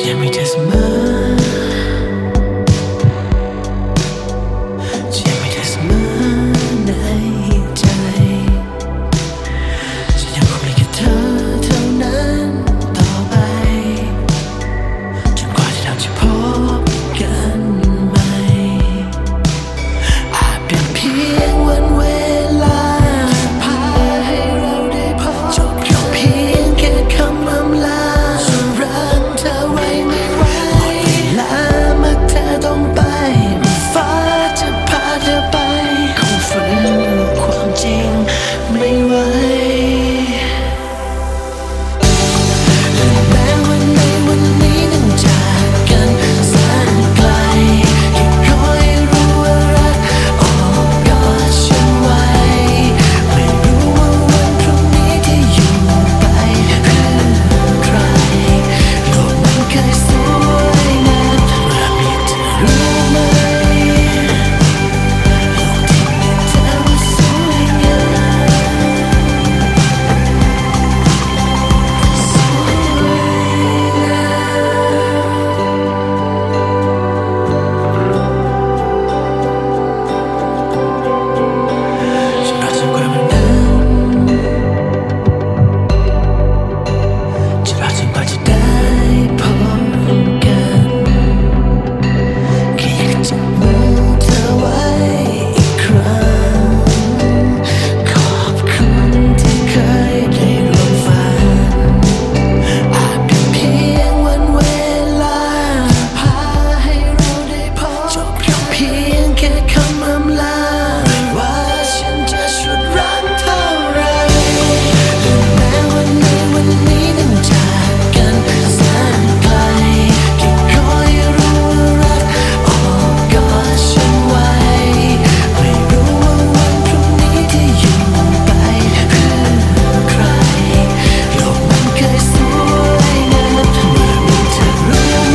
ยังไม่ได้เสมอยังไม่ได้เสมอในใจฉันยังคงมีแค่เธอเท่านั้นต่อไปจนกว่าที่เราจะพบกันใหม่อาจเป็นเพียงวันเวลาพาให้เราได้พบจบเพียงแค่คำอำลารักเธอไว้ไม่ไหวหมดเวลาเมื่อเธอต้องไปฟ้าจะพาเธอไปคงฝืนความจริงไม่ไหวและแม้วันในวันนี้ต้องจากกันแสนไกลแค่ขอให้รู้ว่ารักโอบกอดฉันไว้ไม่รู้ว่าวันพรุ่งนี้ที่อยู่ไปเพื่อใครโลกมันเคยสวยงามแต่มีเธอรู้ไหมโลกที่มีเธอมันสวยงามสวยงามฉันรักจนกว่าวันนั้นจะรักจนกว่าจะได้พบกันแค่อยากจะจับมือเธอไว้อีกครั้งขอบคุณที่เคยได้ร่วมฝันอาจเป็นเพียงวันเวลาพาให้เราได้พบจบเพียงแค่คำอำลาไม่ว่าฉันจะสุดรักเท่าไรและแม้วันในวันนี้ต้องจากกันแสนไกลแค่ขอให้รู้ว่ารักโอบกอดฉันไว้ไม่รู้ว่าวันพรุ่งนี้ที่อยู่ไปเพื่อใครโลกมันเคยสวยงามเมื่อมีเธอรู้ไหม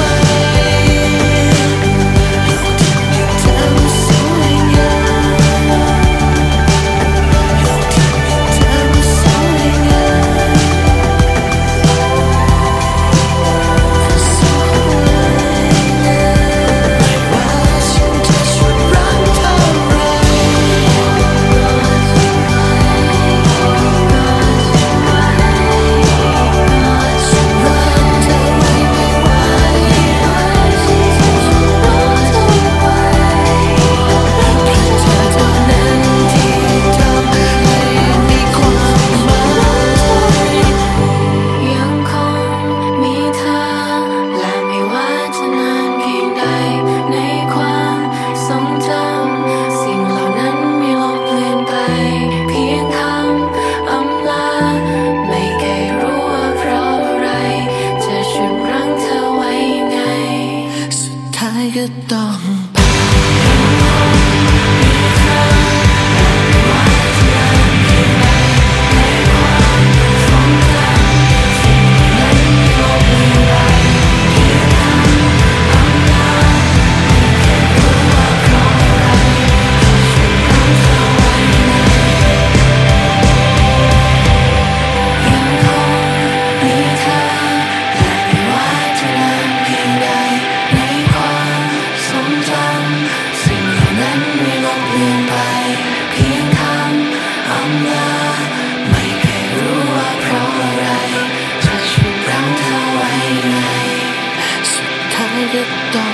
โลกที่มีเธอมันสวยงามโลกที่มีเธอมันสวยงามสวยงามไม่ว่าฉันจะสุดรักเท่าไรฉันรักเธอไว้ไม่ไหวเพราะเธอเท่านั้นที่ทำให้มีความหมายยังคงมีเธอและไม่ว่าจะนานเพียงใดในความทรงจำสิ่งเหล่านั้นไม่ลบเลือนไปเพียงคำอำลาไม่เคยรู้ว่าเพราะอะไรจะฉุดรั้งเธอไว้ยังไงสุดท้ายก็ต้องยังคงมีเธอและไม่ว่าจะนานเพียงใดในความทรงจำสิ่งเหล่านั้นไม่ลบเลือนไปเพียงคำอำลาไม่เคยรู้ว่าเพราะอะไรจะฉุดรั้งเธอไว้ยังไงสุดท้ายก็ต้อง